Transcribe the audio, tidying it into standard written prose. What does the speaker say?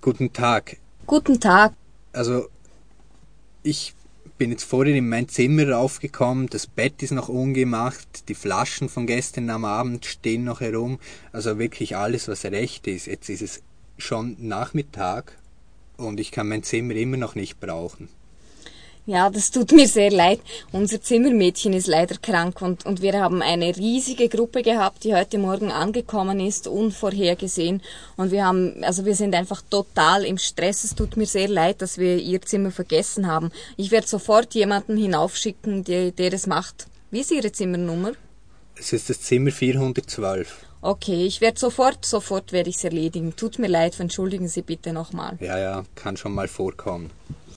Guten Tag. Guten Tag. Also, ich bin jetzt vorhin in mein Zimmer raufgekommen, das Bett ist noch ungemacht, die Flaschen von gestern am Abend stehen noch herum, also wirklich alles, was recht ist. Jetzt ist es schon Nachmittag und ich kann mein Zimmer immer noch nicht brauchen. Ja, das tut mir sehr leid. Unser Zimmermädchen ist leider krank und wir haben eine riesige Gruppe gehabt, die heute Morgen angekommen ist, unvorhergesehen. Und wir sind einfach total im Stress. Es tut mir sehr leid, dass wir ihr Zimmer vergessen haben. Ich werde sofort jemanden hinaufschicken, der es macht. Wie ist Ihre Zimmernummer? Es ist das Zimmer 412. Okay, ich werde sofort werde ich es erledigen. Tut mir leid, entschuldigen Sie bitte nochmal. Ja, kann schon mal vorkommen.